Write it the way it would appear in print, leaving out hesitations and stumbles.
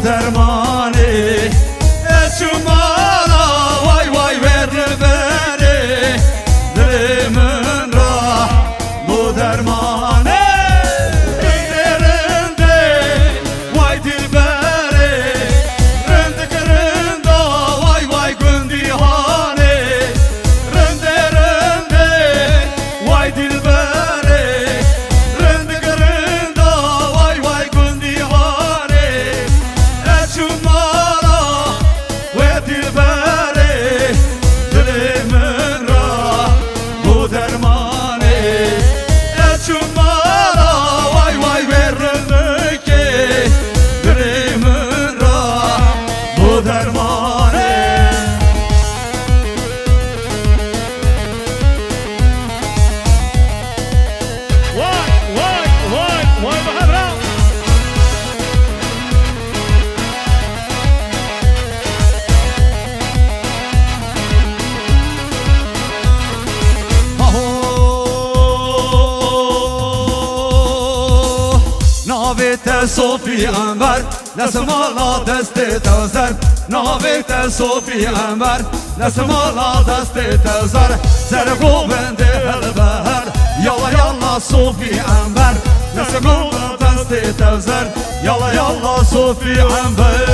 درمانی اشمالا وای وای ور بره دل من را بو درمانی رنده وای دل بره رنده رنده وای وای گندی هانه رنده رنده وای دل بره رنده رنده وای وای گندی هانه اشمالا وای دل بره دل من را بو درمانی اشمالا وای وای ورنده که دل من را بو درمانی وای بهرام ناویت صوفی انبر نسمالا دست تزر ناویت صوفی انبر نسمالا دست تزر زر گوبند هلبهر یالا یالا صوفی انبر نسمالا دست تزر یالا یالا صوفی انبر